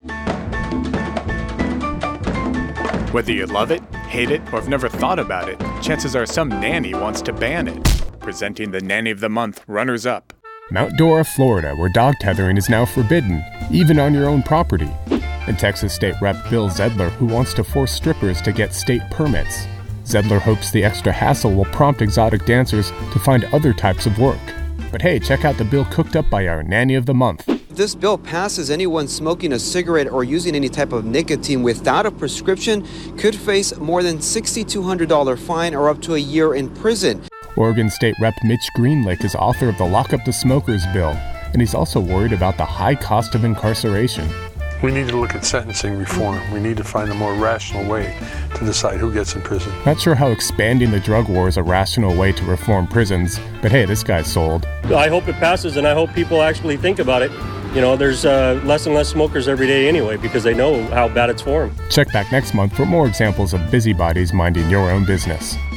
Whether you love it, hate it, or have never thought about it, chances are some nanny wants to ban it. Presenting the Nanny of the Month runners-up. Mount Dora, Florida, where dog tethering is now forbidden, even on your own property. And Texas State Rep Bill Zedler, who wants to force strippers to get state permits. Zedler hopes the extra hassle will prompt exotic dancers to find other types of work. But hey, check out the bill cooked up by our Nanny of the Month. If this bill passes, anyone smoking a cigarette or using any type of nicotine without a prescription could face more than $6,200 fine or up to a year in prison. Oregon State Rep Mitch Greenlake is author of the Lock Up the Smokers bill, and he's also worried about the high cost of incarceration. We need to look at sentencing reform. We need to find a more rational way to decide who gets in prison. Not sure how expanding the drug war is a rational way to reform prisons, but hey, this guy's sold. I hope it passes, and I hope people actually think about it. You know, there's less and less smokers every day anyway because they know how bad it's for them. Check back next month for more examples of busybodies minding your own business.